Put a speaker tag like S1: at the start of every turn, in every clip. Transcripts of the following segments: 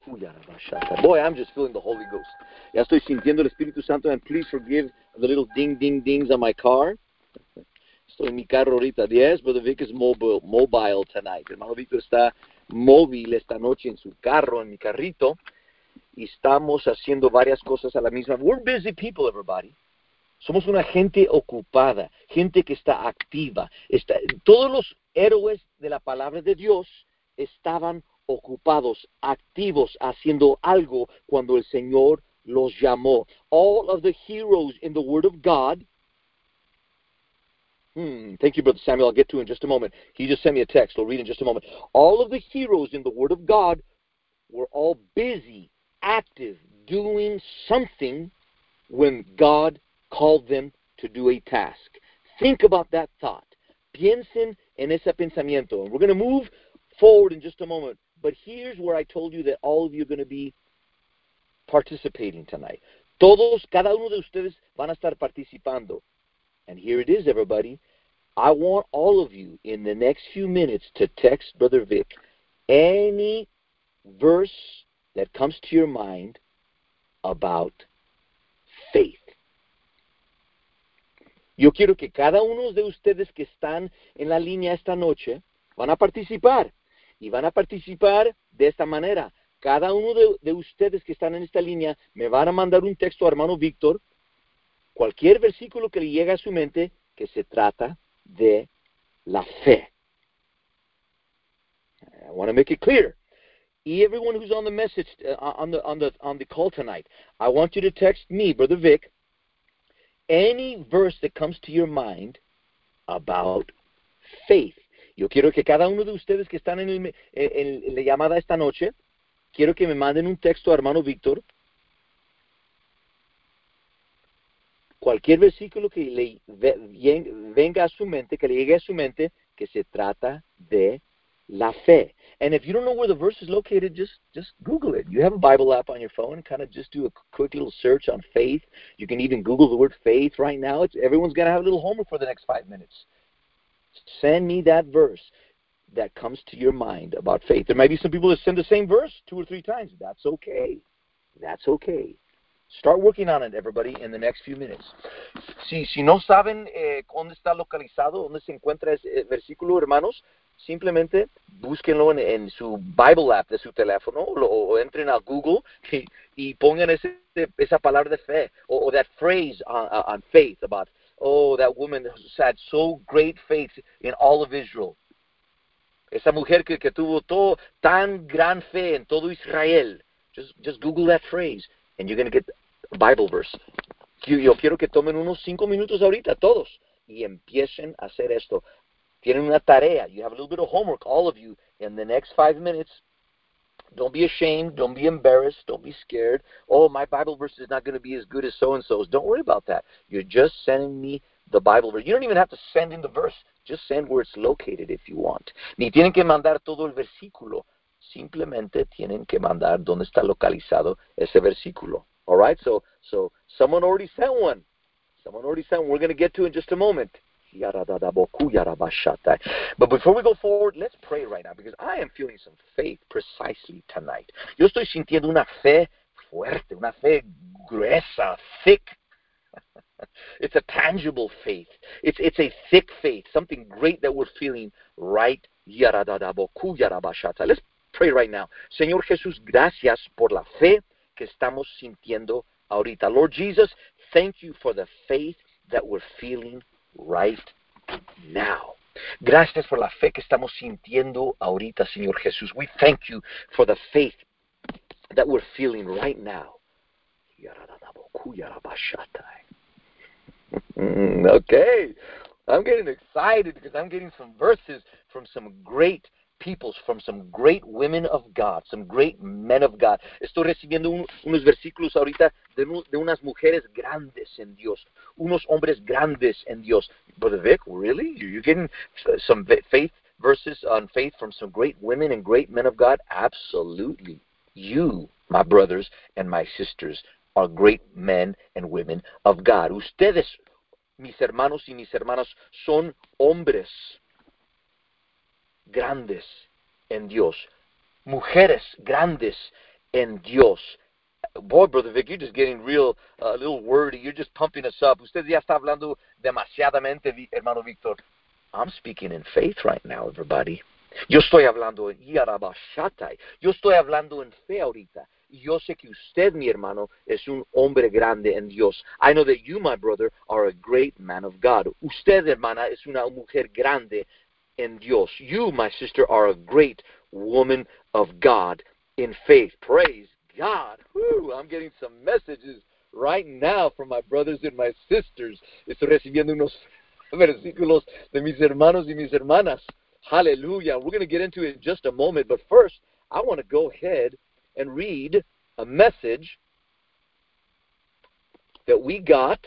S1: Boy, I'm just feeling the Holy Ghost. Ya estoy sintiendo el Espíritu Santo, and please forgive the little ding, ding, dings on my car. Estoy en mi carro ahorita. Yes, Brother Vic is mobile tonight. Hermano Víctor está móvil esta noche en su carro, en mi carrito. Y estamos haciendo varias cosas a la misma. We're busy people, everybody. Somos una gente ocupada, gente que está activa. Todos los héroes de la palabra de Dios estaban ocupados, activos, haciendo algo cuando el Señor los llamó. All of the heroes in the Word of God. Thank you, Brother Samuel. I'll get to it in just a moment. He just sent me a text. We'll read in just a moment. All of the heroes in the Word of God were all busy, active, doing something when God called them to do a task. Think about that thought. Piensen en ese pensamiento. And we're going to move forward in just a moment. But here's where I told you that all of you are going to be participating tonight. Todos, cada uno de ustedes van a estar participando. And here it is, everybody. I want all of you in the next few minutes to text Brother Vic any verse that comes to your mind about faith. Yo quiero que cada uno de ustedes que están en la línea esta noche van a participar. Y van a participar de esta manera. Cada uno de ustedes que están en esta línea me van a mandar un texto a hermano Víctor, cualquier versículo que le llegue a su mente que se trata de la fe. I want to make it clear. Everyone who's on the message on the call tonight, I want you to text me, Brother Vic, any verse that comes to your mind about faith. Yo quiero que cada uno de ustedes que están en la llamada esta noche, quiero que me manden un texto a hermano Víctor. Cualquier versículo que le venga a su mente, que le llegue a su mente, que se trata de la fe. And if you don't know where the verse is located, just Google it. You have a Bible app on your phone, kind of just do a quick little search on faith. You can even Google the word faith right now. Everyone's going to have a little homework for the next 5 minutes. Send me that verse that comes to your mind about faith. There might be some people that send the same verse 2 or 3 times. That's okay. That's okay. Start working on it, everybody, in the next few minutes. Si no saben dónde está localizado, dónde se encuentra ese versículo, hermanos, simplemente búsquenlo en su Bible app de su teléfono o entren a Google y pongan esa palabra de fe or that phrase on faith about, that woman had so great faith in all of Israel. Esa mujer que tuvo tan gran fe en todo Israel. Just Google that phrase and you're going to get a Bible verse. Yo quiero que tomen unos 5 minutos ahorita, todos, y empiecen a hacer esto. Tienen una tarea. You have a little bit of homework, all of you, in the next 5 minutes. Don't be ashamed. Don't be embarrassed. Don't be scared. My Bible verse is not going to be as good as so-and-so's. Don't worry about that. You're just sending me the Bible verse. You don't even have to send in the verse. Just send where it's located if you want. Ni tienen que mandar todo el versículo. Simplemente tienen que mandar dónde está localizado ese versículo. All right? So someone already sent one. We're going to get to it in just a moment. But before we go forward, let's pray right now because I am feeling some faith precisely tonight. Yo estoy sintiendo una fe fuerte, una fe gruesa, thick. It's a tangible faith. It's a thick faith, something great that we're feeling right. Let's pray right now. Señor Jesús, gracias por la fe que estamos sintiendo ahorita. Lord Jesus, thank you for the faith that we're feeling right now. Gracias por la fe que estamos sintiendo ahorita, Señor Jesús. We thank you for the faith that we're feeling right now. Okay. I'm getting excited because I'm getting some verses from some great peoples, from some great women of God, some great men of God. Estoy recibiendo unos versículos ahorita de unas mujeres grandes en Dios, unos hombres grandes en Dios. Brother Vic, really? You're getting some faith verses on faith from some great women and great men of God? Absolutely. You, my brothers and my sisters, are great men and women of God. Ustedes, mis hermanos y mis hermanas, son hombres grandes en Dios, mujeres grandes en Dios. Boy, Brother Vic, you're just getting real, a little wordy. You're just pumping us up. Usted ya está hablando demasiadamente, hermano Víctor. I'm speaking in faith right now, everybody. Yo estoy hablando en Yarabashatai. Yo estoy hablando en fe ahorita. Yo sé que usted, mi hermano, es un hombre grande en Dios. I know that you, my brother, are a great man of God. Usted, hermana, es una mujer grande en Dios. You, my sister, are a great woman of God in faith. Praise God. Whew, I'm getting some messages right now from my brothers and my sisters. Estoy recibiendo unos versículos de mis hermanos y mis hermanas. Hallelujah. We're going to get into it in just a moment, but first, I want to go ahead and read a message that we got.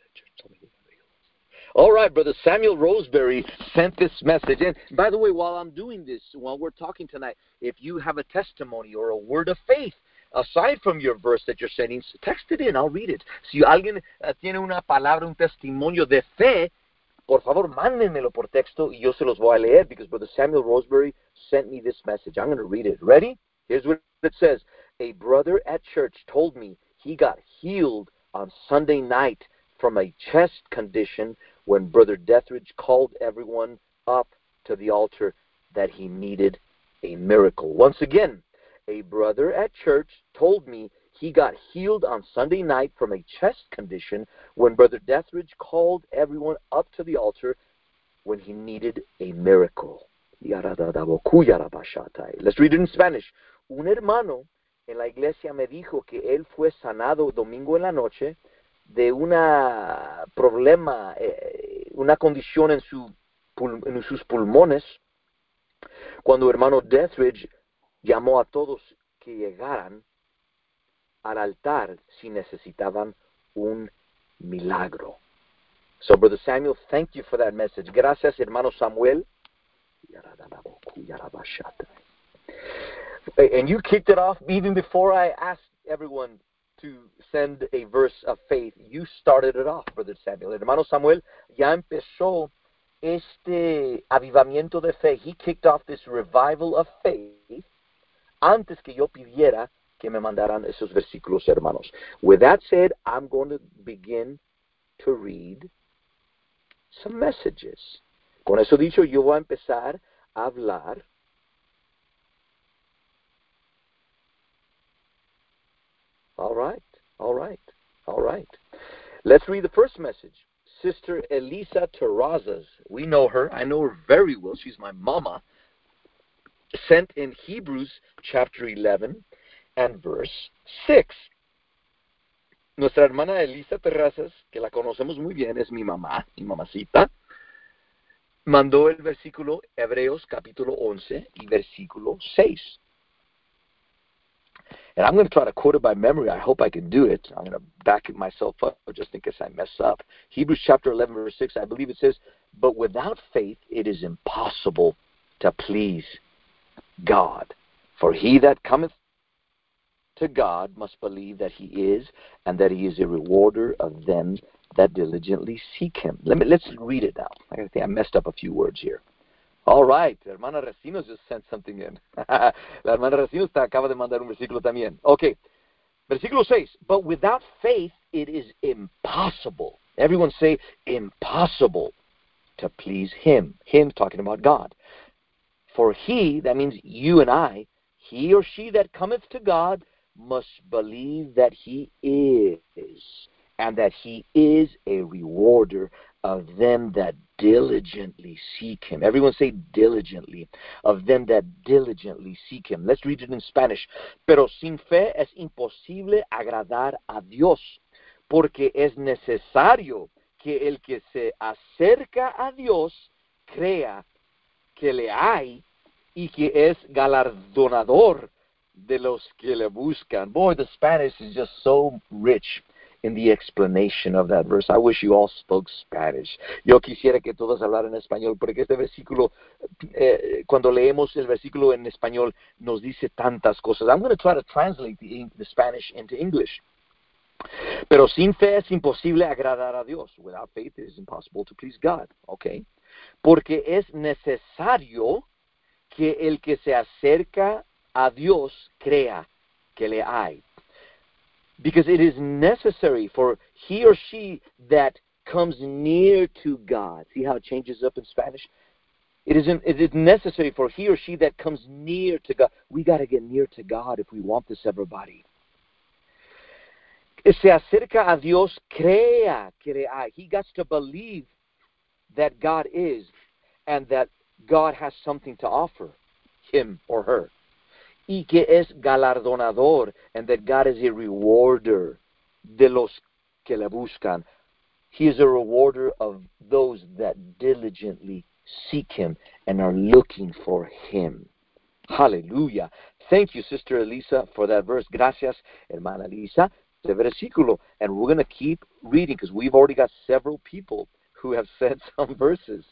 S1: All right, Brother Samuel Roseberry sent this message. And by the way, while I'm doing this, while we're talking tonight, if you have a testimony or a word of faith, aside from your verse that you're sending, text it in. I'll read it. Si alguien tiene una palabra, un testimonio de fe, por favor, mándenmelo por texto y yo se los voy a leer because Brother Samuel Roseberry sent me this message. I'm going to read it. Ready? Here's what it says. A brother at church told me he got healed on Sunday night from a chest condition when Brother Deathridge called everyone up to the altar that he needed a miracle. Once again, a brother at church told me he got healed on Sunday night from a chest condition when Brother Deathridge called everyone up to the altar when he needed a miracle. Let's read it in Spanish. Un hermano en la iglesia me dijo que él fue sanado domingo en la noche de una problema, una condición en sus pulmones, cuando hermano Deathridge llamó a todos que llegaran al altar si necesitaban un milagro. So, Brother Samuel, thank you for that message. Gracias, hermano Samuel. And you kicked it off even before I asked everyone to send a verse of faith. You started it off, Brother Samuel. Hermano Samuel ya empezó este avivamiento de fe. He kicked off this revival of faith antes que yo pidiera que me mandaran esos versículos, hermanos. With that said, I'm going to begin to read some messages. Con eso dicho, yo voy a empezar a hablar All right. Let's read the first message. Sister Elisa Terrazas, we know her. I know her very well. She's my mama. Sent in Hebrews chapter 11 and verse 6. Nuestra hermana Elisa Terrazas, que la conocemos muy bien, es mi mamá, mi mamacita, mandó el versículo Hebreos capítulo 11 y versículo 6. And I'm going to try to quote it by memory. I hope I can do it. I'm going to back myself up just in case I mess up. Hebrews chapter 11, verse 6, I believe it says, but without faith it is impossible to please God. For he that cometh to God must believe that he is, and that he is a rewarder of them that diligently seek him. Let's read it now. I think I messed up a few words here. All right, hermana Recinos just sent something in. La hermana Recinos acaba de mandar un versículo también. Okay, versículo 6. But without faith it is impossible. Everyone say impossible to please him. Him talking about God. For he, that means you and I, he or she that cometh to God must believe that he is, and that he is a rewarder of them that diligently seek him. Everyone say diligently. Of them that diligently seek him. Let's read it in Spanish. Pero sin fe es imposible agradar a Dios, porque es necesario que el que se acerca a Dios crea que le hay y que es galardonador de los que le buscan. Boy, the Spanish is just so rich in the explanation of that verse. I wish you all spoke Spanish. Yo quisiera que todos hablaran español, porque este versículo, cuando leemos el versículo en español, nos dice tantas cosas. I'm going to try to translate the Spanish into English. Pero sin fe es imposible agradar a Dios. Without faith it is impossible to please God. Okay? Porque es necesario que el que se acerca a Dios crea que le hay. Because it is necessary for he or she that comes near to God. See how it changes up in Spanish? It is necessary for he or she that comes near to God. We got to get near to God if we want this, everybody. Se acerca a Dios, crea que le hay. He got to believe that God is and that God has something to offer him or her. Y que es galardonador, and that God is a rewarder de los que le buscan. He is a rewarder of those that diligently seek him and are looking for him. Hallelujah. Thank you, Sister Elisa, for that verse. Gracias, hermana Elisa. The versículo. And we're going to keep reading because we've already got several people who have said some verses.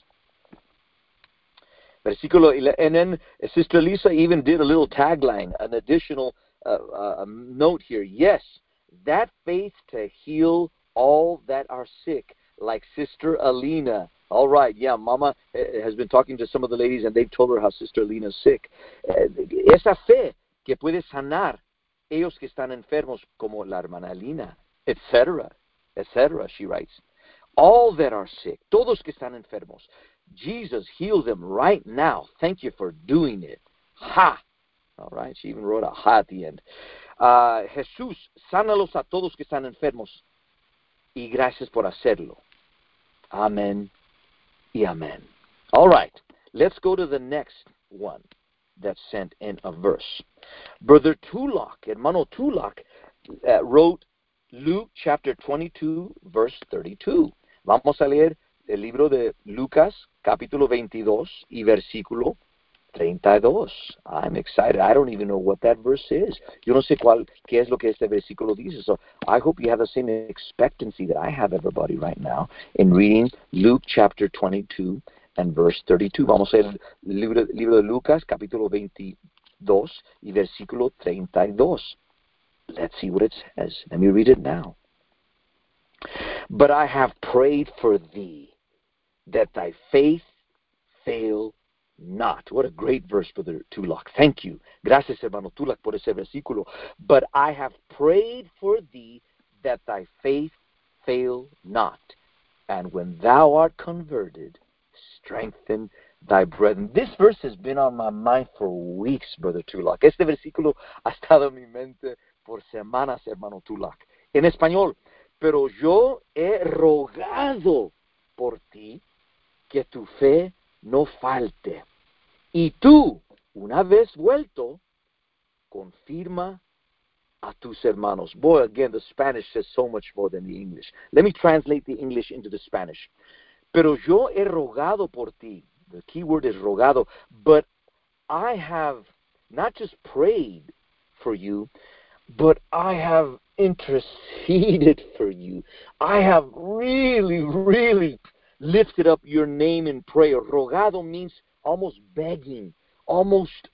S1: Versículo, and then Sister Lisa even did a little tagline, an additional note here. Yes, that faith to heal all that are sick, like Sister Alina. All right, yeah, Mama has been talking to some of the ladies, and they've told her how Sister Alina is sick. Esa fe que puede sanar ellos que están enfermos, como la hermana Alina, etc., etc., she writes. All that are sick, todos que están enfermos. Jesus healed them right now. Thank you for doing it. Ha! All right, she even wrote a ha at the end. Jesús, sánalos a todos que están enfermos. Y gracias por hacerlo. Amen y amen. All right, let's go to the next one that sent in a verse. Brother Tulak, hermano Tulak, wrote Luke chapter 22, verse 32. Vamos a leer el libro de Lucas, capítulo 22 y versículo 32. I'm excited. I don't even know what that verse is. Yo no sé qué es lo que este versículo dice. So I hope you have the same expectancy that I have, everybody, right now, in reading Luke chapter 22 and verse 32. Vamos a leer el libro de Lucas, capítulo 22 y versículo 32. Let's see what it says. Let me read it now. But I have prayed for thee, that thy faith fail not. What a great verse, Brother Tulak. Thank you. Gracias, hermano Tulak, por ese versículo. But I have prayed for thee, that thy faith fail not. And when thou art converted, strengthen thy brethren. This verse has been on my mind for weeks, Brother Tulak. Este versículo ha estado en mi mente por semanas, hermano Tulak. En español, pero yo he rogado por ti que tu fe no falte. Y tú, una vez vuelto, confirma a tus hermanos. Boy, again, the Spanish says so much more than the English. Let me translate the English into the Spanish. Pero yo he rogado por ti. The key word is rogado. But I have not just prayed for you, but I have interceded for you. I have really, really lifted up your name in prayer. Rogado means almost begging, almost,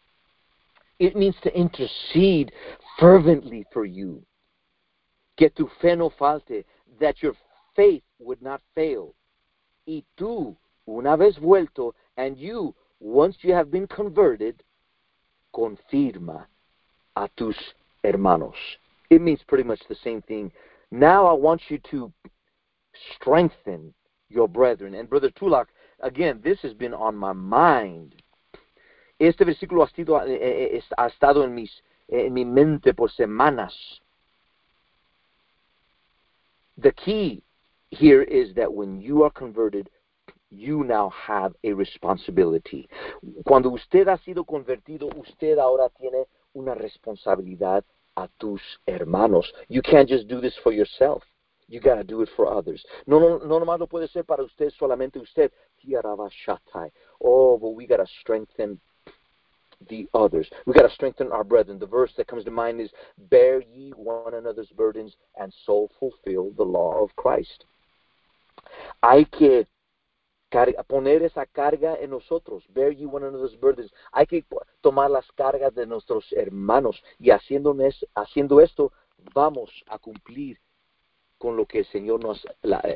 S1: it means to intercede fervently for you. Que tu fe no falte, that your faith would not fail. Y tú, una vez vuelto, and you, once you have been converted, confirma a tus hermanos. It means pretty much the same thing. Now I want you to strengthen your brethren. And Brother Tulak, again, this has been on my mind. Este versículo ha estado en mi mente por semanas. The key here is that when you are converted, you now have a responsibility. Cuando usted ha sido convertido, usted ahora tiene una responsabilidad a tus hermanos. You can't just do this for yourself. You got to do it for others. No nomás lo puede ser para usted, solamente usted. Oh, but we got to strengthen the others. We got to strengthen our brethren. The verse that comes to mind is, bear ye one another's burdens and so fulfill the law of Christ. Hay que poner esa carga en nosotros. Bear ye one another's burdens. Hay que tomar las cargas de nuestros hermanos. Y haciendo esto, vamos a cumplir con lo que el Señor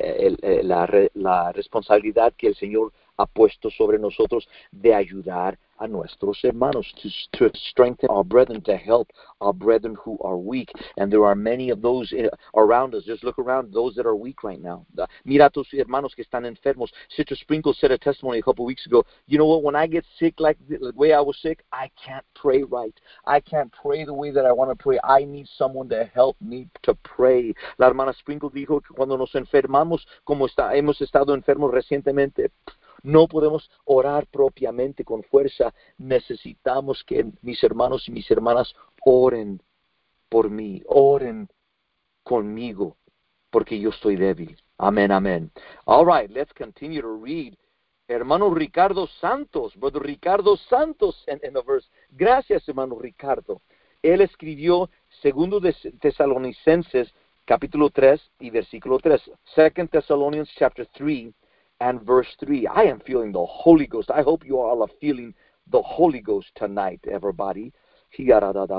S1: la responsabilidad que el Señor ha puesto sobre nosotros de ayudar a nuestros hermanos, to strengthen our brethren, to help our brethren who are weak. And there are many of those around us. Just look around, those that are weak right now. Mira a tus hermanos que están enfermos. Sister Sprinkle said a testimony a couple of weeks ago. You know what? When I get sick like the way I was sick, I can't pray right. I can't pray the way that I want to pray. I need someone to help me to pray. La hermana Sprinkle dijo que cuando nos enfermamos, como hemos estado enfermos recientemente, no podemos orar propiamente con fuerza. Necesitamos que mis hermanos y mis hermanas oren por mí, oren conmigo, porque yo estoy débil. Amen, amen. All right, let's continue to read. Hermano Ricardo Santos, Brother Ricardo Santos in the verse. Gracias, hermano Ricardo. Él escribió 2 de Tesalonicenses, capítulo 3 y versículo 3. 2 Thessalonians chapter 3 and verse 3. I am feeling the Holy Ghost. I hope you all are feeling the Holy Ghost tonight, everybody. 2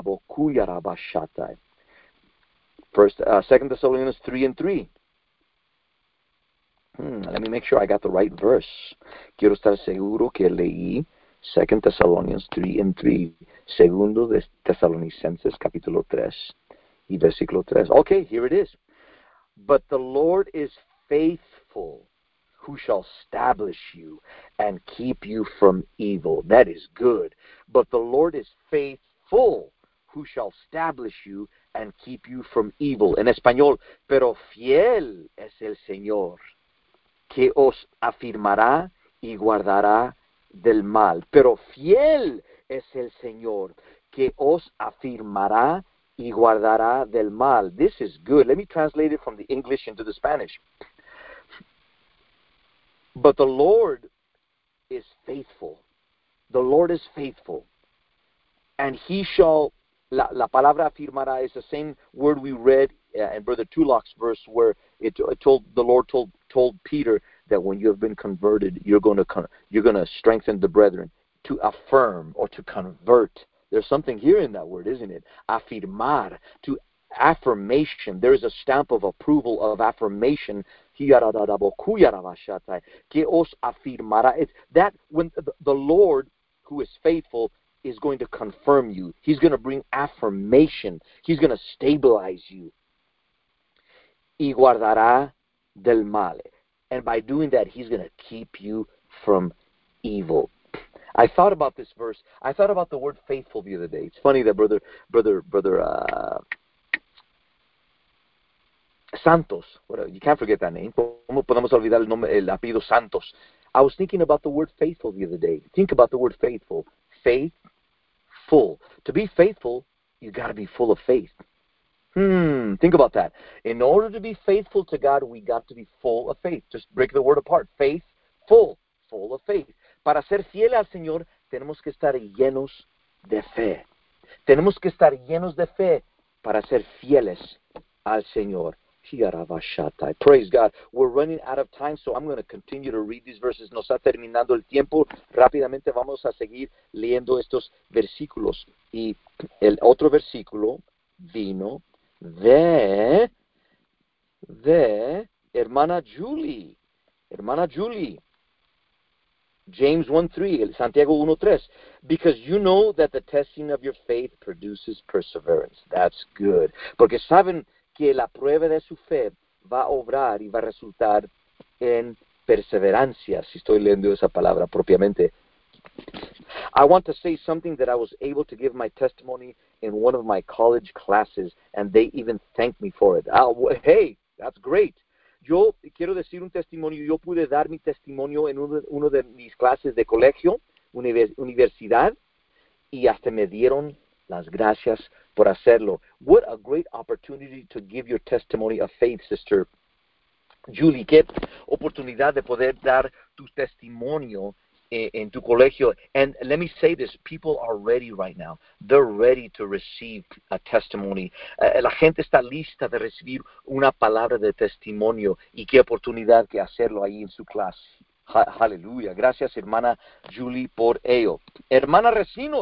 S1: Thessalonians 3 and 3. Let me make sure I got the right verse. Quiero estar seguro que leí 2 Thessalonians 3 and 3. 2 de Tesalonicenses capítulo 3 y versículo 3. Okay, here it is. But the Lord is faithful, who shall establish you and keep you from evil. That is good. But the Lord is faithful, who shall establish you and keep you from evil. En español, pero fiel es el Señor, que os afirmará y guardará del mal. Pero fiel es el Señor, que os afirmará y guardará del mal. This is good. Let me translate it from the English into the Spanish. But the Lord is faithful. The Lord is faithful. And he shall, la palabra afirmará is the same word we read in Brother Tulloch's verse, where the Lord told Peter that when you have been converted, you're going to strengthen the brethren. To affirm or to convert. There's something here in that word, isn't it? Afirmar, to affirmation. There is a stamp of approval, of affirmation. Que os afirmará. It's that when the Lord, who is faithful, is going to confirm you. He's going to bring affirmation. He's going to stabilize you. Y guardará del mal. And by doing that, he's going to keep you from evil. I thought about this verse. I thought about the word faithful the other day. It's funny that brother Santos, you can't forget that name. ¿Cómo podemos olvidar el apellido Santos? I was thinking about the word faithful the other day. Think about the word faithful. Faithful. To be faithful, you got to be full of faith. Think about that. In order to be faithful to God, we got to be full of faith. Just break the word apart. Faithful. Full of faith. Para ser fiel al Señor, tenemos que estar llenos de fe. Tenemos que estar llenos de fe para ser fieles al Señor. Praise God. We're running out of time, so I'm going to continue to read these verses. Nos está terminando el tiempo. Rápidamente vamos a seguir leyendo estos versículos. Y el otro versículo vino de hermana Julie. Hermana Julie. James 1:3, Santiago 1:3, because you know that the testing of your faith produces perseverance. That's good. Porque saben que la prueba de su fe va a obrar y va a resultar en perseverancia. Si estoy leyendo esa palabra propiamente. I want to say something that I was able to give my testimony in one of my college classes, and they even thanked me for it. Hey, that's great. Yo quiero decir un testimonio. Yo pude dar mi testimonio en uno de mis clases de colegio, universidad, y hasta me dieron las gracias por hacerlo. What a great opportunity to give your testimony of faith, Sister Julie. Qué oportunidad de poder dar tu testimonio in tu colegio. And let me say this, people are ready right now. They're ready to receive a testimony. La gente está lista de recibir una palabra de testimonio, y qué oportunidad que hacerlo ahí en su clase. Aleluya. Gracias, hermana Julie, por ello. Hermana Recinos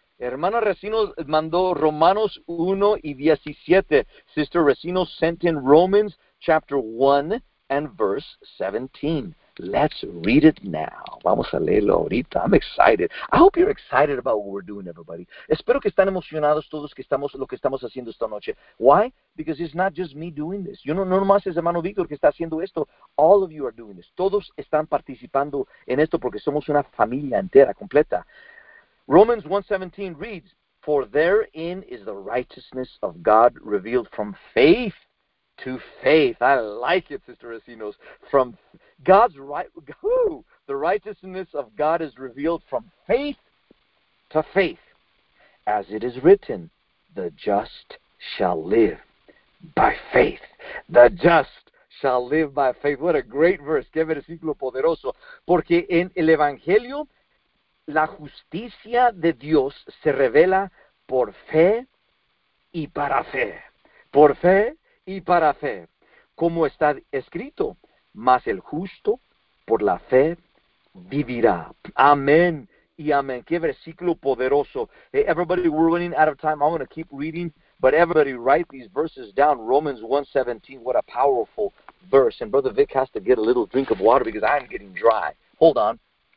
S1: mandó Romanos 1:17. Sister Recinos sent in Romans chapter 1 and verse 17. Let's read it now. Vamos a leerlo ahorita. I'm excited. I hope you're excited about what we're doing, everybody. Espero que están emocionados todos que estamos lo que estamos haciendo esta noche. Why? Because it's not just me doing this. No nomás es hermano Víctor que está haciendo esto. All of you are doing this. Todos están participando en esto porque somos una familia entera, completa. Romans 1:17 reads, "For therein is the righteousness of God revealed from faith to faith." I like it, Sister Recinos. From God's the righteousness of God is revealed from faith to faith. As it is written, the just shall live by faith. The just shall live by faith. What a great verse. Qué versículo poderoso. Porque en el Evangelio, la justicia de Dios se revela por fe y para fe. Por fe y para fe, como está escrito, mas el justo por la fe vivirá. Amén y amén. Qué versículo poderoso. Hey, everybody, we're running out of time. I'm going to keep reading, but everybody write these verses down. Romans 1:17, what a powerful verse. And Brother Vic has to get a little drink of water because I'm getting dry. Hold on.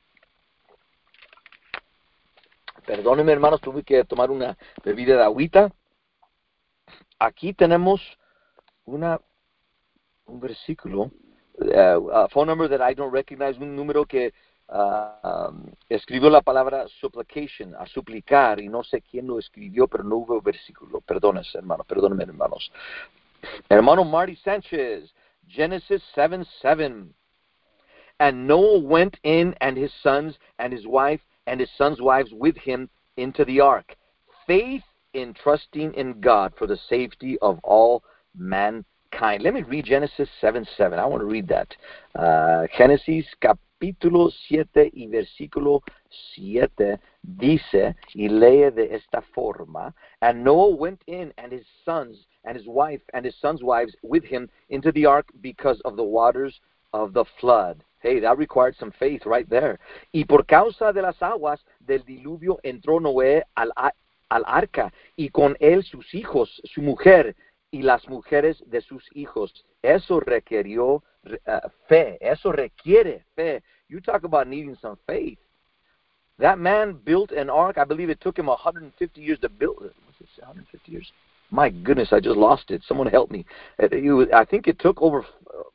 S1: Perdónenme, hermanos, tuve que tomar una bebida de agüita. Aquí tenemos un versículo, a phone number that I don't recognize, un número que escribió la palabra supplication, a suplicar, y no sé quién lo escribió, pero no hubo versículo. Perdónenme, hermanos. Hermano Marty Sanchez, Genesis 7:7. And Noah went in, and his sons, and his wife, and his sons' wives with him into the ark. Faith in trusting in God for the safety of all mankind. Let me read Genesis 7:7. I want to read that. Génesis capítulo 7 y versículo 7 dice, y lee de esta forma, and Noah went in, and his sons, and his wife, and his sons' wives with him into the ark because of the waters of the flood. Hey, that required some faith right there. Y por causa de las aguas del diluvio entró Noé al arca, y con él sus hijos, su mujer, y las mujeres de sus hijos. Eso requirió fe. Eso requiere fe. You talk about needing some faith. That man built an ark. I believe it took him 150 years to build it. Was it 150 years? My goodness, I just lost it. Someone help me. I think it took over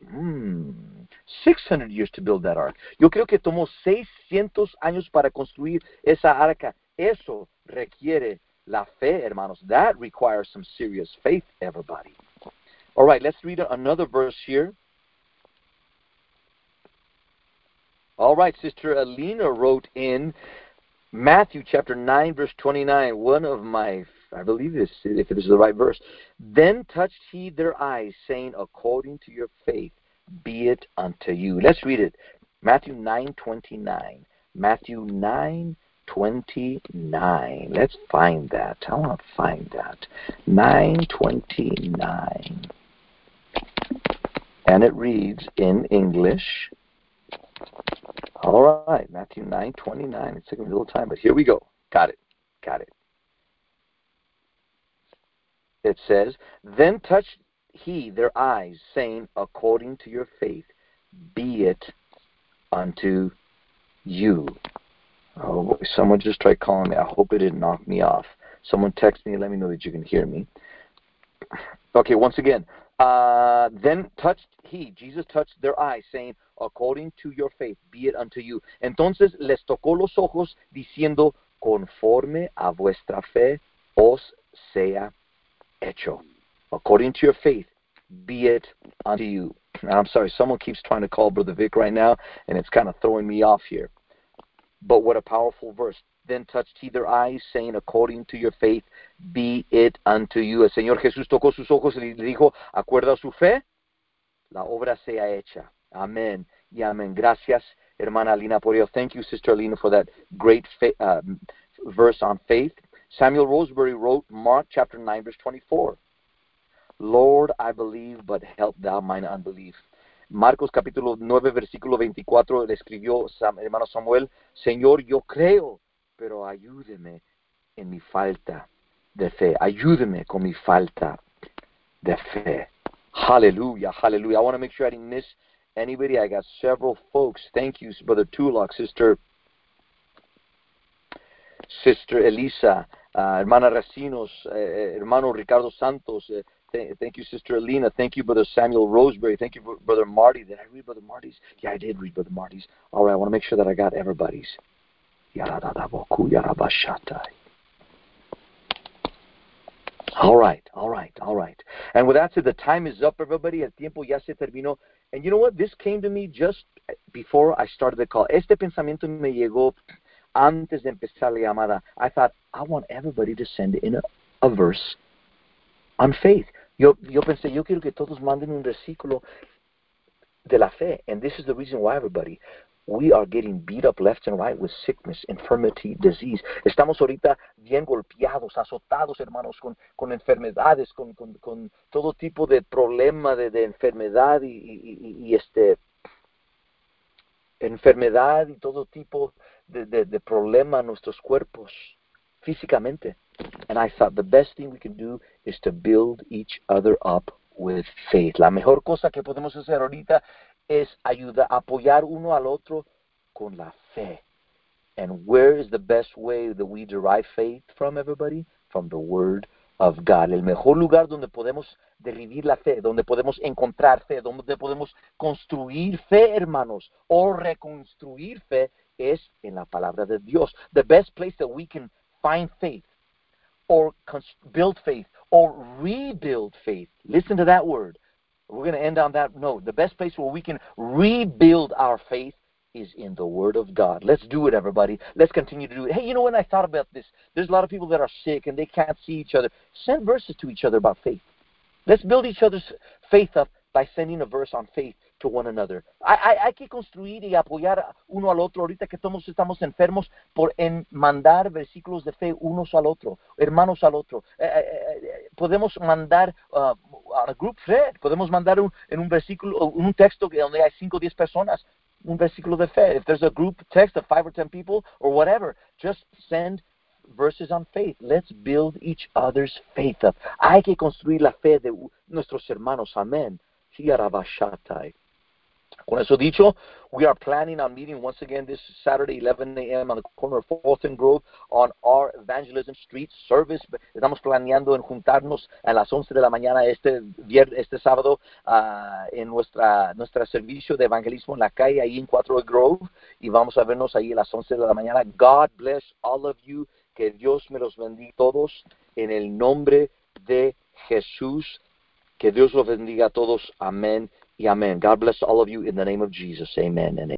S1: 600 years to build that ark. Yo creo que tomó 600 años para construir esa arca. Eso requiere la fe, hermanos. That requires some serious faith, everybody. All right, let's read another verse here. All right, Sister Alina wrote in Matthew chapter 9, verse 29, one of my, I believe this, if it is the right verse. Then touched he their eyes, saying, according to your faith, be it unto you. Let's read it. Matthew 9:29. Matthew 9:29. Let's find that. I want to find that. 9:29. And it reads in English. All right, Matthew 9:29. It's taking a little time, but here we go. Got it. It says, then touched he their eyes, saying, according to your faith, be it unto you. Oh, someone just tried calling me. I hope it didn't knock me off. Someone text me and let me know that you can hear me. Okay, once again. Then touched he, Jesus touched their eyes, saying, according to your faith, be it unto you. Entonces les tocó los ojos, diciendo, conforme a vuestra fe os sea hecho. According to your faith, be it unto you. Now, I'm sorry, someone keeps trying to call Brother Vic right now, and it's kind of throwing me off here. But what a powerful verse. Then touched he their eyes, saying, according to your faith, be it unto you. El Señor Jesús tocó sus ojos y le dijo, acuerda su fe, la obra sea hecha. Amén y amén. Gracias, hermana Alina Poreo. Thank you, Sister Alina, for that great verse on faith. Samuel Roseberry wrote Mark chapter 9, verse 24. Lord, I believe, but help thou mine unbelief. Marcos capítulo 9, versículo 24, le escribió hermano Samuel, Señor, yo creo, pero ayúdeme en mi falta de fe. Ayúdeme con mi falta de fe. Hallelujah, hallelujah. I want to make sure I didn't miss Anybody? I got several folks. Thank you, Brother Tulak, Sister Elisa, Hermana Racinos, Hermano Ricardo Santos. Thank you, Sister Alina. Thank you, Brother Samuel Roseberry. Thank you, Brother Marty. Did I read Brother Marty's? Yeah, I did read Brother Marty's. All right, I want to make sure that I got everybody's. All right. And with that said, the time is up, everybody. El tiempo ya se terminó. And you know what? This came to me just before I started the call. Este pensamiento me llegó antes de empezar la llamada. I thought, I want everybody to send in a verse on faith. Yo pensé, yo quiero que todos manden un versículo de la fe. And this is the reason why, everybody. We are getting beat up left and right with sickness, infirmity, disease. Estamos ahorita bien golpeados, azotados, hermanos, con enfermedades, con todo tipo de problema de enfermedad enfermedad y todo tipo de problema en nuestros cuerpos físicamente. And I thought the best thing we can do is to build each other up with faith. La mejor cosa que podemos hacer ahorita es apoyar uno al otro con la fe. And where is the best way that we derive faith from, everybody? From the Word of God. El mejor lugar donde podemos derivir la fe, donde podemos encontrar fe, donde podemos construir fe, hermanos, o reconstruir fe, es en la palabra de Dios. The best place that we can find faith, or build faith, or rebuild faith. Listen to that word. We're going to end on that note. The best place where we can rebuild our faith is in the Word of God. Let's do it, everybody. Let's continue to do it. Hey, you know, when I thought about this, there's a lot of people that are sick and they can't see each other. Send verses to each other about faith. Let's build each other's faith up by sending a verse on faith to one another. Hay que construir y apoyar uno al otro. Ahorita que todos estamos enfermos, por mandar versículos de fe unos al otro, hermanos al otro. Podemos mandar a group thread, podemos mandar en un versículo, un texto donde hay 5 o 10 personas, un versículo de fe. If there's a group text of 5 or 10 people or whatever, just send verses on faith. Let's build each other's faith up. Hay que construir la fe de nuestros hermanos. Amén. Con eso dicho, we are planning on meeting once again this Saturday, 11 a.m. on the corner of 4th and Grove on our Evangelism Street service. Estamos planeando en juntarnos a las 11 de la mañana este sábado en nuestra servicio de evangelismo en la calle, ahí en 4th Grove, y vamos a vernos ahí a las 11 de la mañana. God bless all of you. Que Dios me los bendiga a todos en el nombre de Jesús. Que Dios los bendiga a todos. Amén y amén. God bless all of you in the name of Jesus. Amen and amen.